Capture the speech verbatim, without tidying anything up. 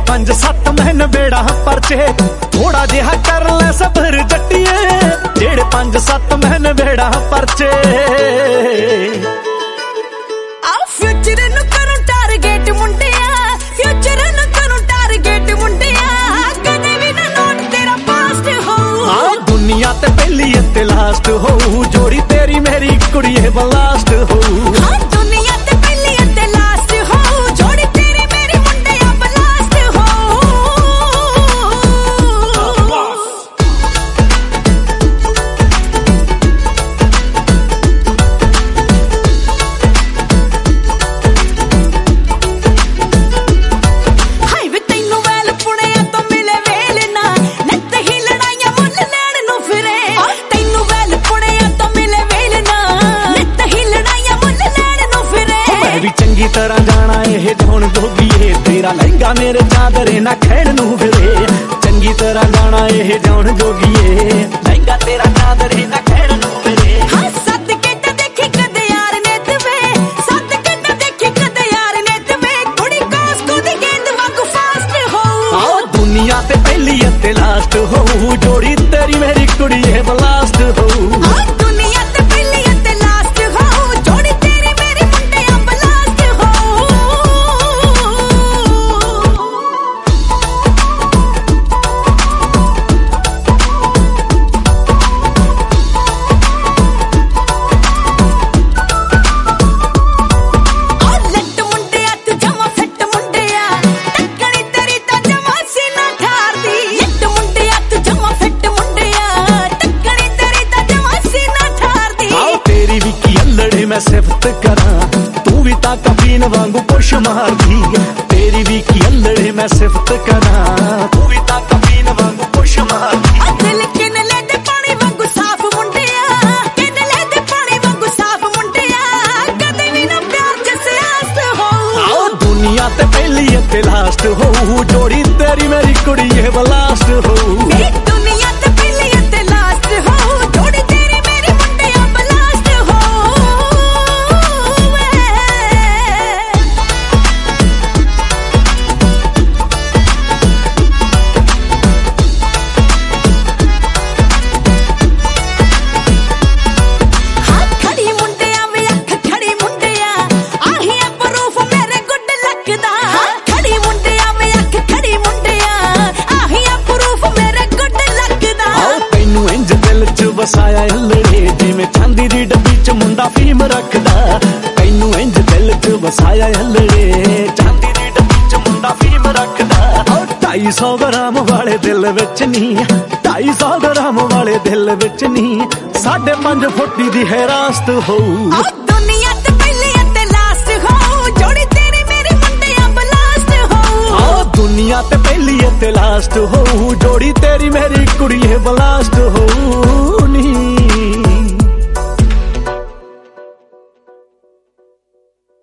पंज सत्त मैन बेड़ा परचे थोड़ा जिहा कर ले सबर जट्टिए जेड़े पंज सत्त मैन बेड़ा परचे फ्यूचर नु करूं टारगेट मुंडिया फ्यूचर नु करूं टारगेट मुंडिया कदे भी ना नोट तेरा पास्ट हो दुनिया ते पहली ते लास्ट हो जोड़ी तेरी मेरी कुड़ी है बलास्ट हो हाँ दुनिया ते पहली ते लास्ट हो जोड़ी तेरी मेरी मुंडिया बलास्ट हो हाय वे तैनू वेल पुणिया तो मिले वेल ना नित ही लड़ाइयां मुल लैण नु फिरे तैनू वेल पुणिया तो मिले वेल ना नित ही लड़ाइयां मुल लैण नु फिरे मैं भी चंगी तरह जाना ये जौन जोगीए तेरा लहंगा मेरे चादरे ना खैण नू फिरे चंगी तरह जाना ये जौन जोगीए लहंगा तेरा चादरे ना खैण नू फिरे हाँ सद के ते देखी कदे यार ने तवे सद के ते देखी कदे यार ने तवे कुड़ी कास को दी गेंद वांगू फास्ट हो आओ दुनिया ते पहली ते लास्ट हो जोड़ी तेरी मेरी कुड़ी है बलास्ट हो हाँ दुनिया ते पहली ते लास्ट हो जोड़ी तेरी मेरी मुंडिया बलास्ट हो लट मुंडिया तू जमा फिट मुंडिया टक्कनी तेरी ता जमा सीना ठारदी लट मुंडिया तू जमा फिट मुंडिया टक्कनी तेरी ता जमा सीना ठारदी आओ तेरी भी की अल्लड़े मैं सिफत करा तू भी ता कफीन वांगू पुश मारदी तेरी भी की अल्लड़े मैं सिफत करा तू भी ता कफीन वांगू पुश मारदी आ दिल किन ले दे पानी वांगू साफ मुंडिया किन ले दे पानी वांगू साफ मुंडिया कदे भी ना प्यार जैसे आस्त हो आओ दुनिया ते पहली ते लास्ट हो जोड़ी तेरी मेरी कुड़ी है बलास्ट हो ए दुनिया ते पहली ते लास्ट हो जोड़ी तेरी मेरी मुंडिया बलास्ट हो हाँ खड़ी मुंडिया वे अख खड़ी मुंडिया आही है प्रूफ मेरे गुड लक दा हाँ खड़ी मुंडिया वे अख खड़ी मुंडिया आही है प्रूफ मेरे गुड लक दा आओ तैनू इंज दिल च वसाया अल्लड़े जिवें चांदी दी डब्बी च मुंडा फीम रखदा तैनू इंज दिल च वसाया अल्लड़े चांदी दी डब्बी च मुंडा फीम रखदा ओ ढाई सौ ग्राम वाले दिल विच नी ढाई सौ ग्राम वाले दिल विच नी साढ़े पंज फुट्टी दी है रास्त हो आ दुनिया ते पहली ते लास्ट हो जोड़ी तेरी मेरी मुंडिया बलास्ट हो आओ दुनिया ते पहली ते लास्ट हो जोड़ी तेरी मेरी कुड़ी है बलास्ट हो